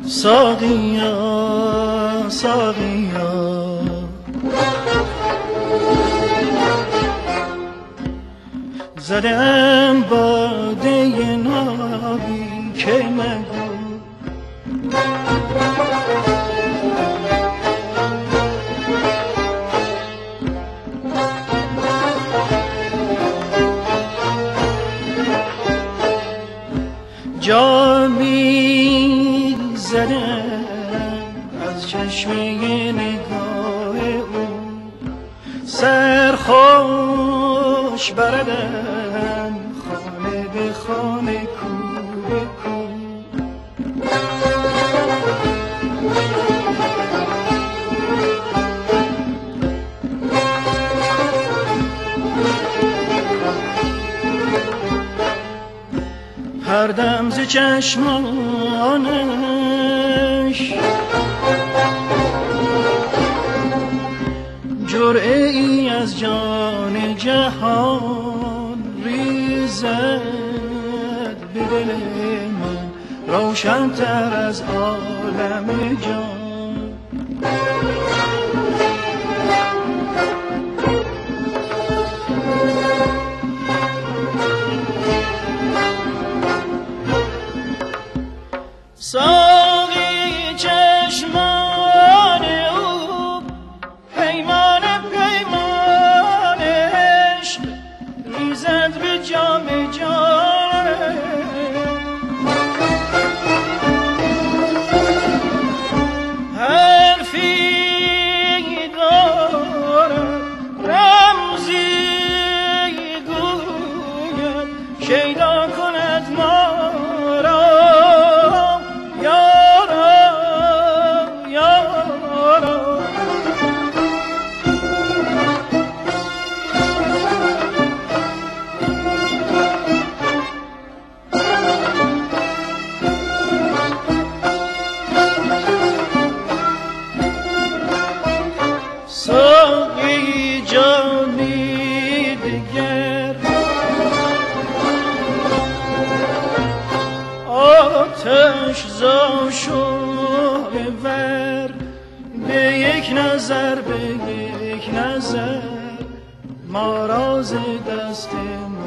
ساقیا ساقیا زدم باده نابی که مگو جامی زدم از چشمه نگاه او سرخوش بردم خانه به خانه کو به کو هر دم ز چشمانش جرعه ای از جان جهان ریزد به دل من روشن تر از عالم جان ساقی چشمان او پیمان پیمان عشق ریزد به جام جان حرفی دارد رمزی گوید شیدا کند ما را ساقی جامی دیگر آتش زاشوه ور به یک نظر به یک نظر ما راز دست